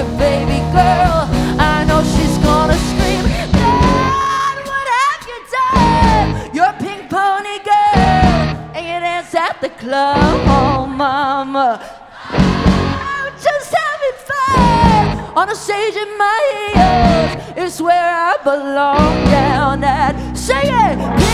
your baby girl. I know she's gonna scream, God, what have you done? You're a pink pony girl, and you dance at the club. Oh, mama, I'm just having fun on a stage in my heels. It's where I belong, down that, say it.